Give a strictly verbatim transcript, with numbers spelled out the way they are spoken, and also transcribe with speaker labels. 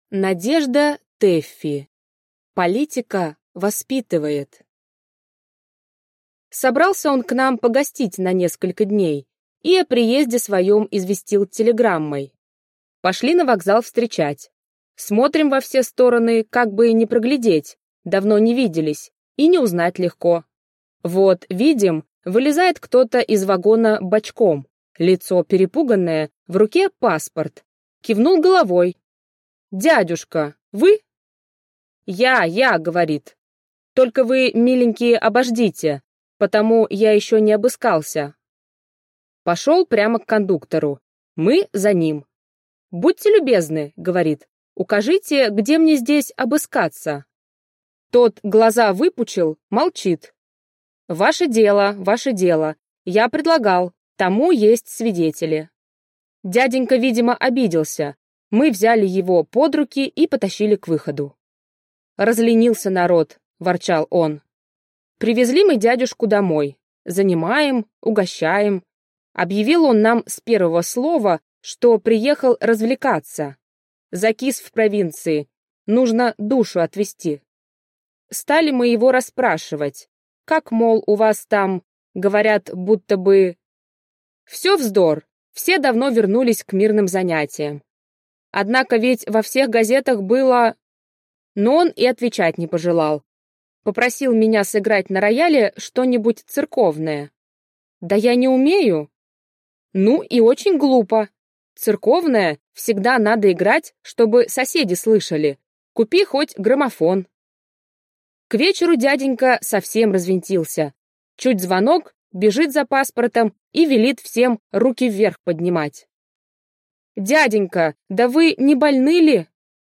Speaker 1: Надежда Тэффи. Политика воспитывает. Собрался он к нам погостить на несколько дней и о приезде своем известил телеграммой. Пошли на вокзал встречать. Смотрим во все стороны, как бы не проглядеть, давно не виделись, и не узнать легко. Вот, видим, вылезает кто-то из вагона бочком, лицо перепуганное, в руке паспорт. Кивнул головой. «Дядюшка, вы?» «Я, я», — говорит. «Только вы, миленькие, обождите, потому я еще не обыскался». Пошел прямо к кондуктору. Мы за ним. «Будьте любезны», — говорит, «укажите, где мне здесь обыскаться». Тот глаза выпучил, молчит. «Ваше дело, ваше дело. Я предлагал, тому есть свидетели». Дяденька, видимо, обиделся. Мы взяли его под руки и потащили к выходу. «Разленился народ», — ворчал он. Привезли мы дядюшку домой. Занимаем, угощаем. Объявил он нам с первого слова, что приехал развлекаться. Закис в провинции. Нужно душу отвести. Стали мы его расспрашивать. Как, мол, у вас там, говорят, будто бы... Все вздор. Все давно вернулись к мирным занятиям. Однако ведь во всех газетах было... Но он и отвечать не пожелал. Попросил меня сыграть на рояле что-нибудь церковное. Да я не умею. Ну и очень глупо. Церковное всегда надо играть, чтобы соседи слышали. Купи хоть граммофон. К вечеру дяденька совсем развинтился. Чуть звонок, бежит за паспортом и велит всем руки вверх поднимать. «Дяденька, да вы не больны ли?»